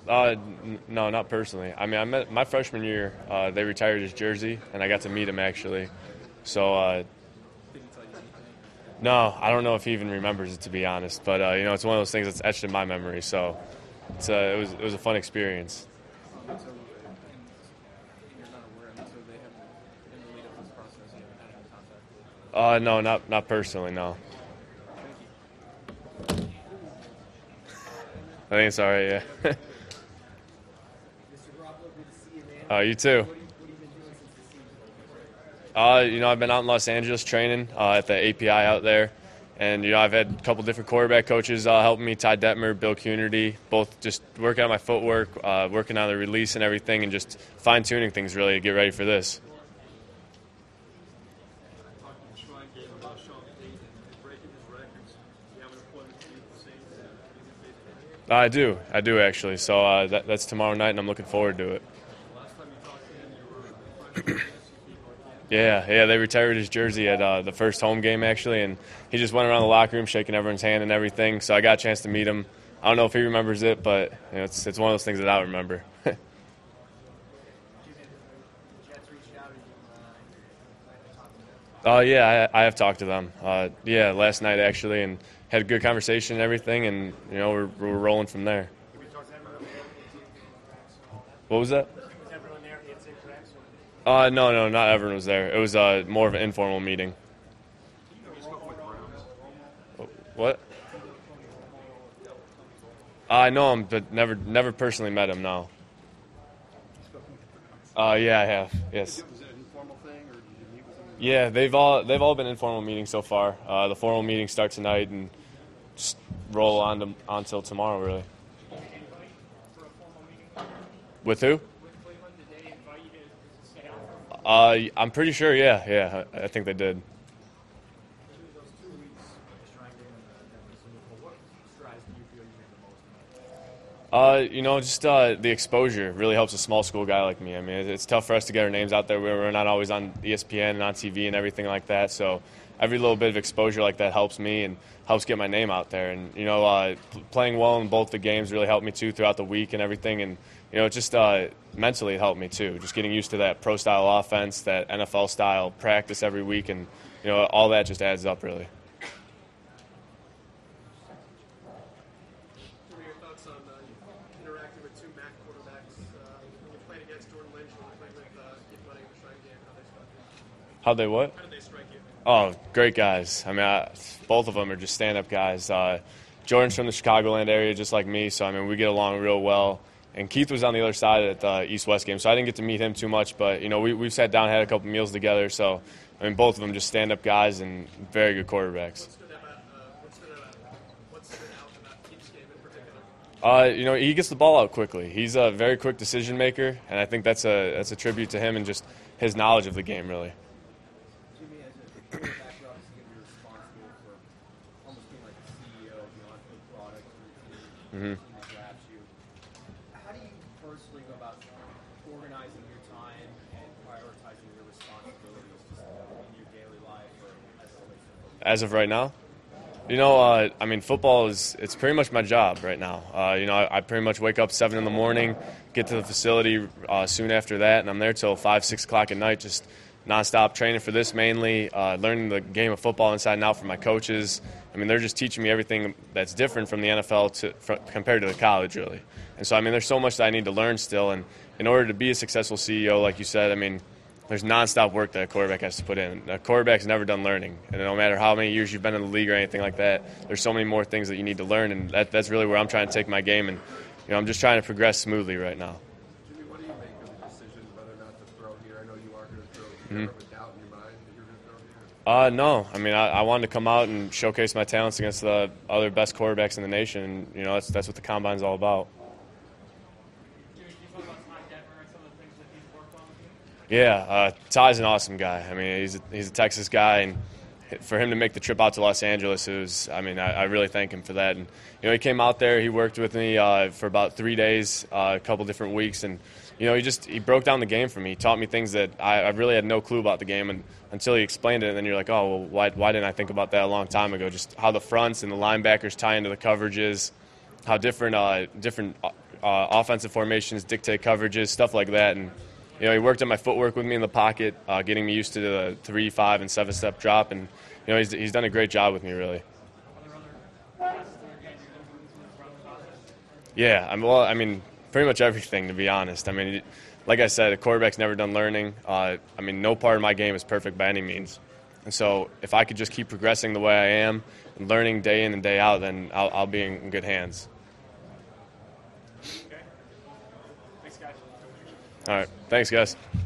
No, not personally. I mean, I met my freshman year. They retired his jersey, and I got to meet him actually. So no, I don't know if he even remembers it, to be honest. But it's one of those things that's etched in my memory. So it was a fun experience. No, not personally. No, I think it's all right. Yeah. You too. I've been out in Los Angeles training at the API out there. And, I've had a couple different quarterback coaches helping me, Ty Detmer, Bill Cunardy, both just working on my footwork, working on the release and everything, and just fine-tuning things really to get ready for this. I do actually. So that's tomorrow night, and I'm looking forward to it. Yeah, they retired his jersey at the first home game, actually, and he just went around the locker room shaking everyone's hand and everything, so I got a chance to meet him. I don't know if he remembers it, but it's one of those things that I remember. Yeah, I have talked to them. Last night, actually, and had a good conversation and everything, and, we're rolling from there. What was that? No, not everyone was there. It was more of an informal meeting. What? I know him, but never personally met him. No. Yeah, I have. Yes. Was it an informal thing, or did you meet with them? Yeah, they've all been informal meetings so far. The formal meetings start tonight and just roll on until tomorrow, really. With who? I'm pretty sure. Yeah, I think they did. Just the exposure really helps a small school guy like me. I mean, it's tough for us to get our names out there. We're not always on ESPN and on TV and everything like that. So every little bit of exposure like that helps me and helps get my name out there. And, playing well in both the games really helped me, too, throughout the week and everything. And, just mentally it helped me, too. Just getting used to that pro-style offense, that NFL-style practice every week. And, all that just adds up, really. What are your thoughts on interacting with two MAC quarterbacks? When you played against Jordan Lynch, when you played with Keith Money in the Shrine game, how they struck you? How'd they what? How did they strike you? Oh, great guys. I mean, both of them are just stand-up guys. Jordan's from the Chicagoland area, just like me, so, I mean, we get along real well. And Keith was on the other side at the East-West game, so I didn't get to meet him too much. But, we've sat down, had a couple meals together. So, I mean, both of them just stand-up guys and very good quarterbacks. What stood out about Keith's game in particular? He gets the ball out quickly. He's a very quick decision maker, and I think that's a tribute to him and just his knowledge of the game, really. Jimmy, as a quarterback, you're obviously going to be responsible for almost being like the CEO of the on-field product for the team that drafts you. How do you personally go about organizing your time and prioritizing your responsibilities just in your daily life or As of right now? I mean, football it's pretty much my job right now. I pretty much wake up 7 in the morning, get to the facility soon after that, and I'm there till 5, 6 o'clock at night, just nonstop training for this mainly, learning the game of football inside and out from my coaches. I mean, they're just teaching me everything that's different from the NFL compared to the college, really. And so, I mean, there's so much that I need to learn still, and in order to be a successful CEO, like you said, I mean, there's nonstop work that a quarterback has to put in. A quarterback's never done learning, and no matter how many years you've been in the league or anything like that, there's so many more things that you need to learn, and that's really where I'm trying to take my game, and I'm just trying to progress smoothly right now. Jimmy, what do you make of the decision whether or not to throw here? I know you are going to throw. Do you ever have a doubt in your mind that you're going to throw here? No. I mean, I wanted to come out and showcase my talents against the other best quarterbacks in the nation, and, that's what the Combine's all about. Yeah, Ty's an awesome guy. I mean, he's a Texas guy, and for him to make the trip out to Los Angeles, I really thank him for that. And he came out there, he worked with me for about 3 days, a couple different weeks, and he broke down the game for me. He taught me things that I really had no clue about the game, and until he explained it, and then you're like, oh, well, why didn't I think about that a long time ago? Just how the fronts and the linebackers tie into the coverages, how different offensive formations dictate coverages, stuff like that. And he worked on my footwork with me in the pocket, getting me used to the 3, 5, and 7-step drop. And he's done a great job with me, really. Yeah, pretty much everything, to be honest. Like I said, a quarterback's never done learning. No part of my game is perfect by any means. And so if I could just keep progressing the way I am and learning day in and day out, then I'll be in good hands. Okay. Thanks, guys. All right. Thanks, guys.